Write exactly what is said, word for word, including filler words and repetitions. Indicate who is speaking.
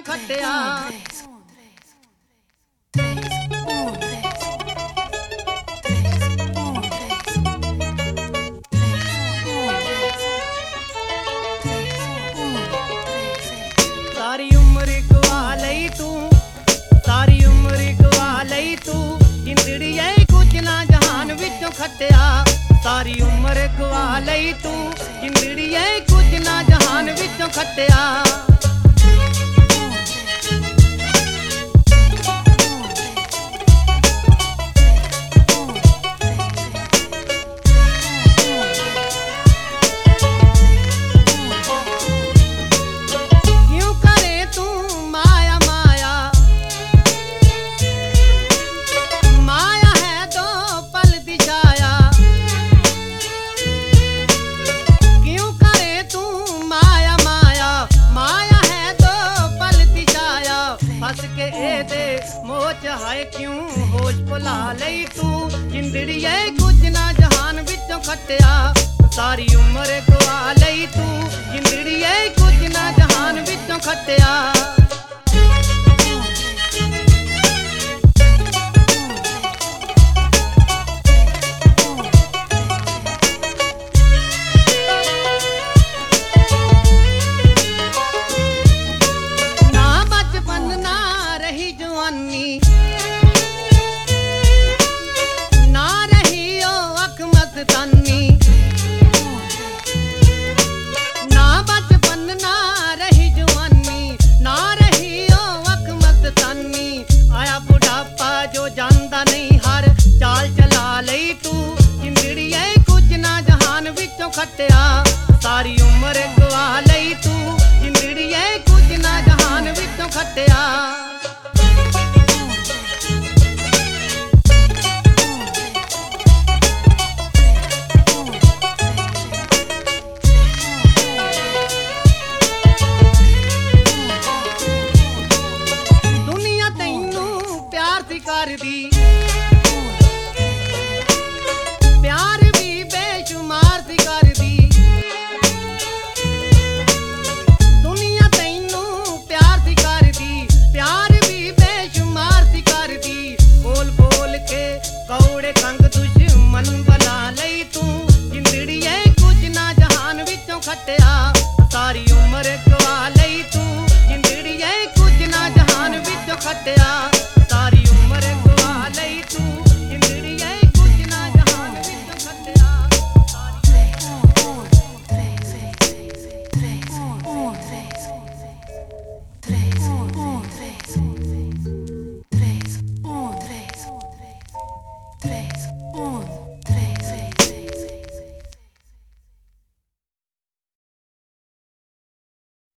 Speaker 1: खटिया। सारी उम्र गवा लई तू, सारी उम्र गवा लई तू, जिंदड़िए कुछ ना जहान विचों खटिया। सारी उम्र गवा लई तू, जिंदड़िए कुछ ना जहान विचों खटिया। मोच है क्यों होश भुला लई तू, जिंदड़िए कुछ ना जहान विचों खटिया। सारी उम्र गवा लई तू, जिंदड़िए कुछ ना जहान विचों खटिया। ना रही ओ अख मस्तानी, ना बचपन ना रही जवानी, ना रही ओ अख मस्तानी। आया बुढ़ापा जो जानदा नहीं हर चाल चला लई तू, जिंदड़िए कुछ ना जहान विचों खटिया। सारी उम्र गवा लई तू, जिंदड़िए कुछ ना जहान विचों खटिया। करदी प्यार भी बेशुमार सी करदी, दुनिया तैनू प्यार सी करदी, प्यार भी बेशुमार सी करदी। बोल बोल के कौड़े कंग दुश्मन बना लई तू, जिंदड़िए कुछ ना जहान विचों खटिया। सारी उम्र गवा लई तू, जिंदड़िए कुछ ना जहान विचों खटिया। सारी उम्र गवा लई तू, जिंदड़िए कुछ ना जहान विचों खटिया।
Speaker 2: Três, um,